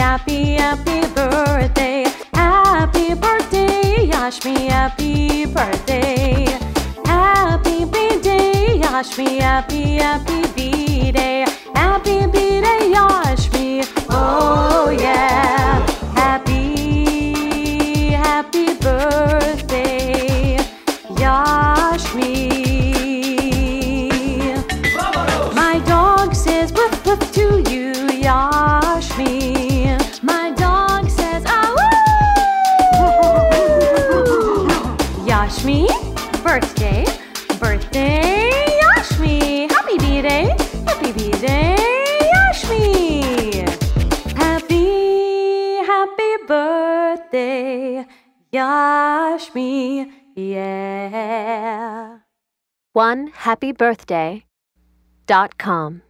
happy, happy birthday. Happy birthday, Yashmi, happy birthday. Happy B-day, Yashmi, happy, happy B-day. Happy B-day, Yashmi, oh yeah. Happy, happy birthday, Yashmi. My dog says woof woof to you, Yashmi. My dog says ah woo. Yashmi, birthday, birthday, Yashmi. Happy B-day, Yashmi. Happy, happy birthday, Yashmi, yeah. OneHappyBirthday.com